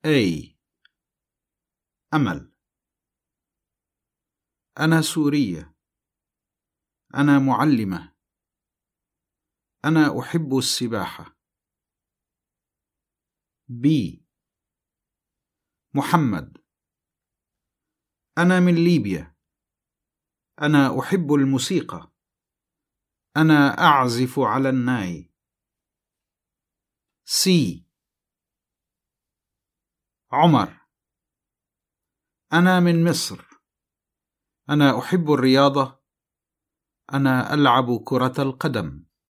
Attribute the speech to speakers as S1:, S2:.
S1: A. أمل. أنا سورية. أنا معلمة. أنا أحب السباحة. B. محمد. أنا من ليبيا. أنا أحب الموسيقى. أنا أعزف على الناي. C. عمر. أنا من مصر. أنا أحب الرياضة. أنا ألعب كرة القدم.